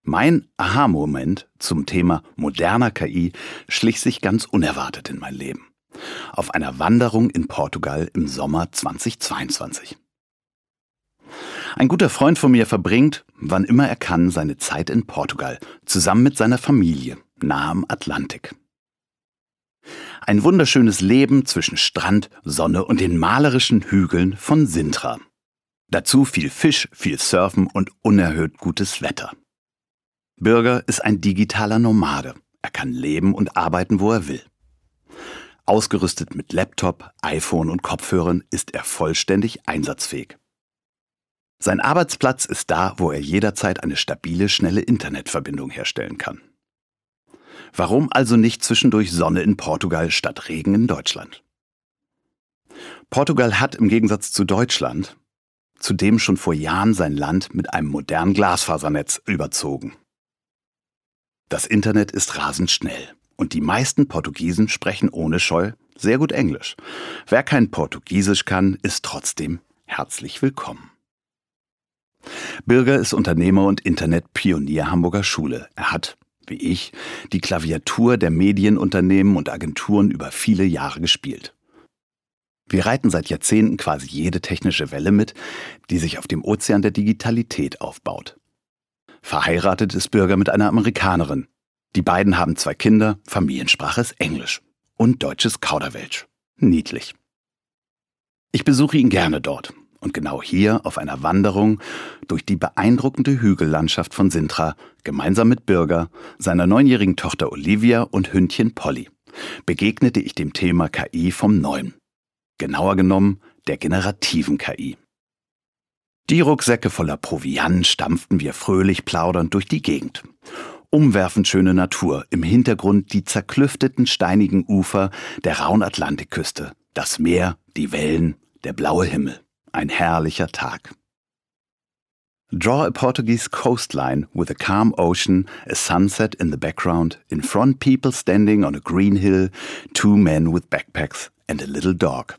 Mein Aha-Moment zum Thema moderner KI schlich sich ganz unerwartet in mein Leben. Auf einer Wanderung in Portugal im Sommer 2022. Ein guter Freund von mir verbringt, wann immer er kann, seine Zeit in Portugal, zusammen mit seiner Familie, nah am Atlantik. Ein wunderschönes Leben zwischen Strand, Sonne und den malerischen Hügeln von Sintra. Dazu viel Fisch, viel Surfen und unerhört gutes Wetter. Birger ist ein digitaler Nomade. Er kann leben und arbeiten, wo er will. Ausgerüstet mit Laptop, iPhone und Kopfhörern ist er vollständig einsatzfähig. Sein Arbeitsplatz ist da, wo er jederzeit eine stabile, schnelle Internetverbindung herstellen kann. Warum also nicht zwischendurch Sonne in Portugal statt Regen in Deutschland? Portugal hat im Gegensatz zu Deutschland zudem schon vor Jahren sein Land mit einem modernen Glasfasernetz überzogen. Das Internet ist rasend schnell und die meisten Portugiesen sprechen ohne Scheu sehr gut Englisch. Wer kein Portugiesisch kann, ist trotzdem herzlich willkommen. Birger ist Unternehmer und Internetpionier Hamburger Schule. Er hat, wie ich, die Klaviatur der Medienunternehmen und Agenturen über viele Jahre gespielt. Wir reiten seit Jahrzehnten quasi jede technische Welle mit, die sich auf dem Ozean der Digitalität aufbaut. Verheiratet ist Birger mit einer Amerikanerin. Die beiden haben 2 Kinder, Familiensprache ist Englisch und deutsches Kauderwelsch. Niedlich. Ich besuche ihn gerne dort. Und genau hier auf einer Wanderung durch die beeindruckende Hügellandschaft von Sintra, gemeinsam mit Birger, seiner 9-jährigen Tochter Olivia und Hündchen Polly, begegnete ich dem Thema KI vom Neuen. Genauer genommen der generativen KI. Die Rucksäcke voller Proviant stampften wir fröhlich plaudernd durch die Gegend. Umwerfend schöne Natur, im Hintergrund die zerklüfteten steinigen Ufer der rauen Atlantikküste, das Meer, die Wellen, der blaue Himmel. Ein herrlicher Tag. Draw a Portuguese coastline with a calm ocean, a sunset in the background, in front people standing on a green hill, 2 men with backpacks and a little dog.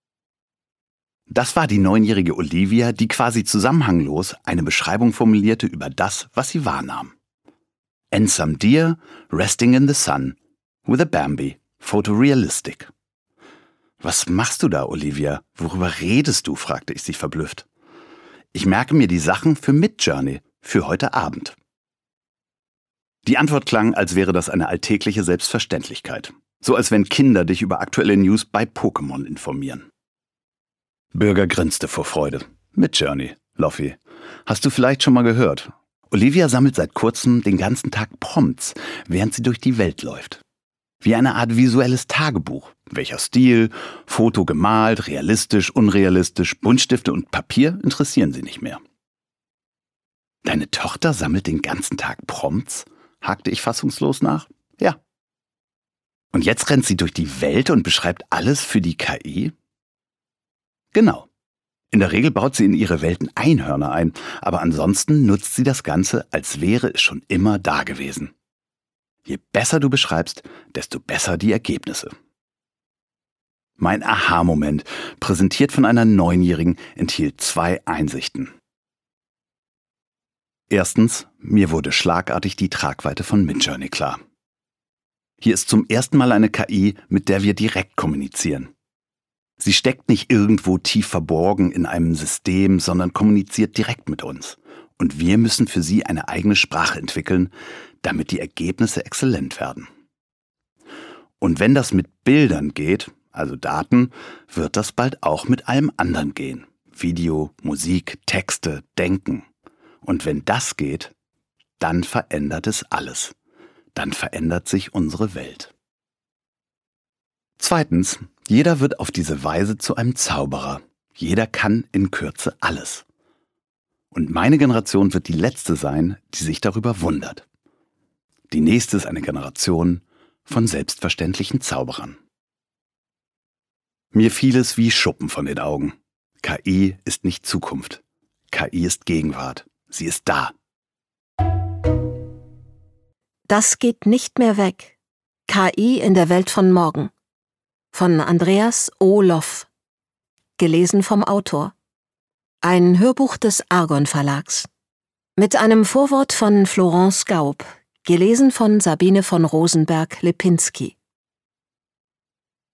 Das war die 9-jährige Olivia, die quasi zusammenhanglos eine Beschreibung formulierte über das, was sie wahrnahm. And some deer resting in the sun, with a Bambi, photorealistic. »Was machst du da, Olivia? Worüber redest du?« fragte ich sie verblüfft. »Ich merke mir die Sachen für Midjourney, für heute Abend.« Die Antwort klang, als wäre das eine alltägliche Selbstverständlichkeit. So als wenn Kinder dich über aktuelle News bei Pokémon informieren. Birger grinste vor Freude. Midjourney, Loffi. Hast du vielleicht schon mal gehört? Olivia sammelt seit kurzem den ganzen Tag Prompts, während sie durch die Welt läuft. Wie eine Art visuelles Tagebuch. Welcher Stil, Foto gemalt, realistisch, unrealistisch, Buntstifte und Papier interessieren sie nicht mehr. »Deine Tochter sammelt den ganzen Tag Prompts?« hakte ich fassungslos nach. »Ja.« »Und jetzt rennt sie durch die Welt und beschreibt alles für die KI?« »Genau. In der Regel baut sie in ihre Welten Einhörner ein, aber ansonsten nutzt sie das Ganze, als wäre es schon immer da gewesen. Je besser du beschreibst, desto besser die Ergebnisse.« Mein Aha-Moment, präsentiert von einer 9-Jährigen, enthielt 2 Einsichten. Erstens, mir wurde schlagartig die Tragweite von Midjourney klar. Hier ist zum ersten Mal eine KI, mit der wir direkt kommunizieren. Sie steckt nicht irgendwo tief verborgen in einem System, sondern kommuniziert direkt mit uns. Und wir müssen für sie eine eigene Sprache entwickeln, damit die Ergebnisse exzellent werden. Und wenn das mit Bildern geht, also Daten, wird das bald auch mit allem anderen gehen. Video, Musik, Texte, Denken. Und wenn das geht, dann verändert es alles. Dann verändert sich unsere Welt. Zweitens, jeder wird auf diese Weise zu einem Zauberer. Jeder kann in Kürze alles. Und meine Generation wird die letzte sein, die sich darüber wundert. Die nächste ist eine Generation von selbstverständlichen Zauberern. Mir fiel es wie Schuppen von den Augen. KI ist nicht Zukunft. KI ist Gegenwart. Sie ist da. Das geht nicht mehr weg. KI in der Welt von morgen. Von Andreas O. Loff. Gelesen vom Autor. Ein Hörbuch des Argon Verlags. Mit einem Vorwort von Florence Gaub, gelesen von Sabine von Rosenberg-Lipinski.